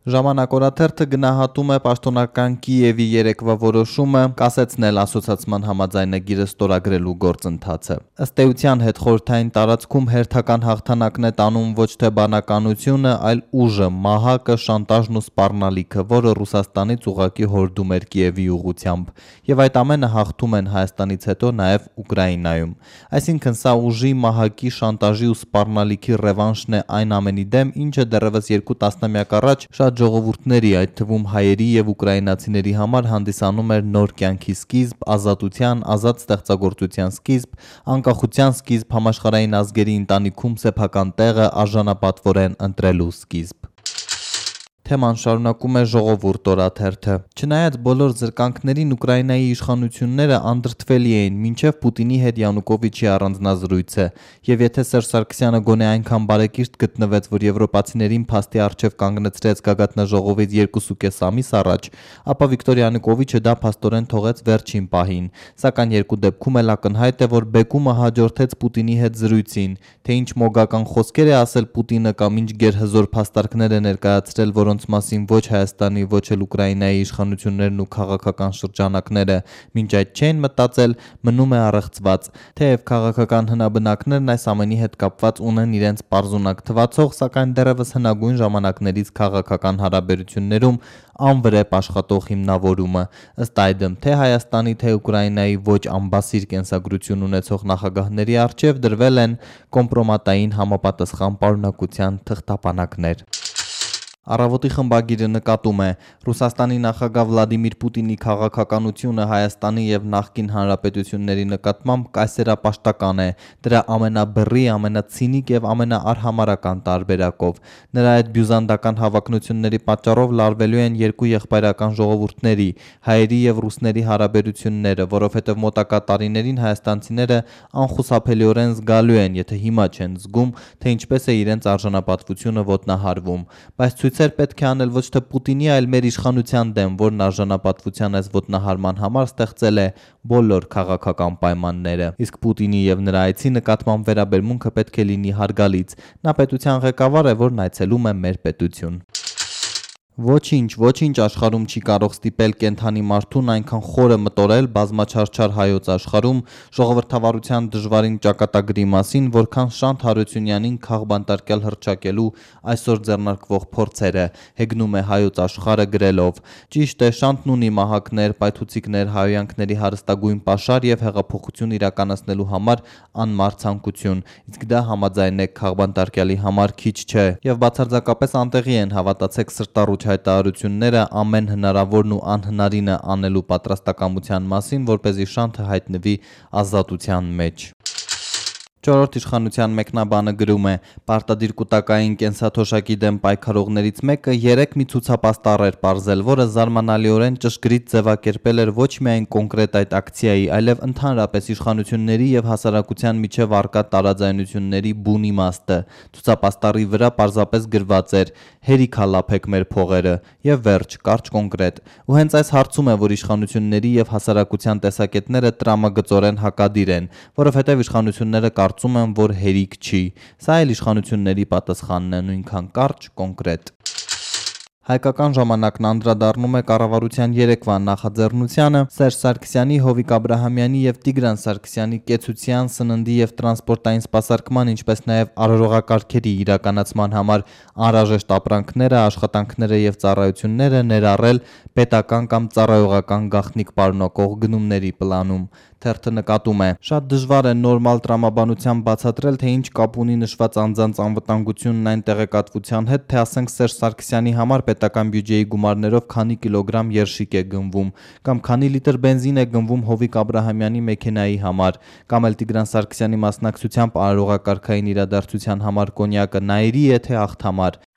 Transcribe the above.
Ժամանակ օրաթերթը գնահատում է պաշտոնական Կիևի երեկվա որոշումը կասեցնել ասոցիացիան համաձայնագիրը ստորագրելու գործընթացը։ Ըստ էության հետխորհրդային տարածքում հերթական հաղթանակն է տանում ոչ թե բանականությունը, այլ ուժը, մահակը, շանտաժն ու սպառնալիքը, որը Ռուսաստանից ուղղակի հորդում էր Կիևի ուղղությամբ, եւ այդ ամենը հաղթում են Հայաստանից հետո նաեւ Ուկրաինայում։ Այսինքն սա ուժի, մահակի, շանտաժի ու սպառնալիքի ռևանշն է այն ամենի դեմ, ինչը դեռևս 2 տասնամյակ առաջ շատ ժողովուրդների, այդ թվում հայերի եւ ուկրաինացիների համար հանդիսանում էր նոր կյանքի սկիզբ, ազատության, ազատ ստեղծագործության սկիզբ, անկախության սկիզբ, համաշխարհային ազգերի ընտանիքում սեփական տեղը արժանապատվորեն ընտրելու սկիզբ։ Թեման շարունակում է Ժողովուրդ օրաթերթը։ Չնայած բոլոր զրկանքներին Ուկրաինայի իշխանությունները անդրդվելի էին մինչև Պուտինի հետ Յանուկովիչի առանձնազրույցը, եւ եթե Սերժ Սարգսյանը գոնե այնքան բարեկիրթ գտնվեց, որ եվրոպացիներին փաստի առջև կանգնեցրեց գագաթնաժողովից 2.5 ամիս առաջ, ապա Վիկտոր Յանուկովիչը դա փաստորեն թողեց վերջին պահին, սակայն երկու դեպքում էլ ակնհայտ է, որ բեկումը հաջորդեց Պուտինի հետ զրույցին, թե ինչ մոգական խոսքեր է ասել Պուտինը կամ ինչ գերհզոր փաստարկներ է ներկայացրել, որոնց մասին ոչ Հայաստանի, ոչ էլ Ուկրաինայի իշխանություններն ու քաղաքական շրջանակները մինչ այդ չեն մտածել, մնում է առեղծված, թեև քաղաքական հնաբնակներն այս ամենի հետ կապված ունեն իրենց պարզունակ թվացող, սակայն դեռևս հնագույն ժամանակներից քաղաքական հարաբերություններում անվրեպ աշխատող հիմնավորումը, ըստ այդմ թե Հայաստանի, թե Ուկրաինայի ոչ ամբասիր կենսագրություն ունեցող նախագահների առջև դրվել են կոմպրոմատային համապատասխան պարունակության թղթապանակներ։ Առավոտի խմբագիրը նկատում է Ռուսաստանի նախագահ Վլադիմիր Պուտինի քաղաքականությունը Հայաստանի եւ նախկին հանրապետությունների նկատմամբ կայսերապաշտական է, դրա ամենաբռի, ամենացինիկ եւ ամենաարհամարական տարբերակով։ Նրա այդ բյուզանդական հավակնությունների պատճառով լարվելու են երկու եղբայրական ժողովուրդների, հայերի եւ ռուսների հարաբերությունները, որովհետեւ մոտակա տարիներին հայաստանցիները անխուսափելիորեն զգալու են, եթե հիմա չեն զգում, թե ինչպես է իրենց արժանապատվությունը ոտնահարվում, բայց ցույցեր պետք է անել ոչ թե Պուտինի, այլ մեր իշխանության դեմ, որն արժանապատվության այս ոտնահարման համար ստեղծել է բոլոր քաղաքական պայմանները։ Իսկ Պուտինի եւ նրա այցի նկատմամբ վերաբերմունքը պետք է լինի հարգալից։ Նա պետության ղեկավար է, որն այցելում է մեր պետություն։ Ոչինչ աշխարհում չի կարող ստիպել կենթանի մարդուն այնքան խորը մտորել բազմաչարչար հայոց աշխարհում ժողովրդավարության դժվարին ճակատագրի մասին, որքան Շանթ Հարությունյանին քաղբանտարկյալ հռչակելու այսօր ձեռնարկվող փորձերը, հեգնում է հայոց աշխարհը գրելով. Ճիշտ է, Շանթն ունի մահակներ, պայթուցիկներ, հայոյանքների հարստագույն պաշար եւ հեղափոխություն իրականացնելու համար անմար ցանկություն, իսկ դա համաձայն է քաղբանտարկյալի համար քիչ չէ, եւ բացարձակապես անտեղի են, հավատացեք, սրտառուչ հայտարարությունները ամեն հնարավորն ու անհնարինը անելու պատրաստակամության մասին, որպեսզի Շանթը հայտնվի ազատության մեջ։ Չորրորդ իշխանության մեկնաբանը գրում է. Պարտադիր կուտակային կենսաթոշակի դեմ պայքարողներից մեկը 3 մի ցուցապաստառ էր պարզել, որը զարմանալիորեն ճշգրիտ ձևակերպել էր ոչ միայն կոնկրետ այդ ակցիայի, այլև ընդհանրապես իշխանությունների եւ հասարակության միջև առկա տարաձայնությունների բուն իմաստը։ Ցուցապաստառի վրա պարզապես գրված էր. հերիք հալափեք մեր փողերը, եւ վերջ, կարճ կոնկրետ։ Ու հենց այս հարցում է, որ իշխանությունների եւ հասարակության տեսակետները տրամագծորեն հակադիր են, որովհետեւ իշխանությունները կարծում եմ, որ հերիք չի։ Սա էլ իշխանությունների պատասխանն է, նույնքան կարճ, կոնկրետ։ Հայկական ժամանակն անդրադառնում է կառավարության երեկվա նախաձեռնությանը Սերժ Սարգսյանի, Հովիկ Աբրահամյանի եւ Տիգրան Սարգսյանի կեցության, սննդի եւ տրանսպորտային սպասարկման, ինչպես նաեւ առողջակարգերի իրականացման համար անհրաժեշտ ապրանքները, աշխատանքները եւ ծառայությունները ներառել պետական կամ ծառայողական գաղտնիք պարունակող գնումների պլանում։ Թերթը նկատում է. շատ դժվար է նորմալ տրամաբանությամբ բացատրել, թե ինչ կապ ունի նշված անձանց անվտանգությունն այն տեղեկատվության հետ, թե ասենք Սերժ Սարգսյանի համար պետական բյուջեի գումարներով քանի կիլոգրամ երշիկ է գնվում, կամ քանի լիտր բենզին է գնվում Հովիկ Աբրահամյանի մեքենայի համար, կամ էլ Տիգրան Սարգսյանի մասնակցությամբ առողջակարգային իրադարձության համար կոնյակը նայերի է թե ախթամար։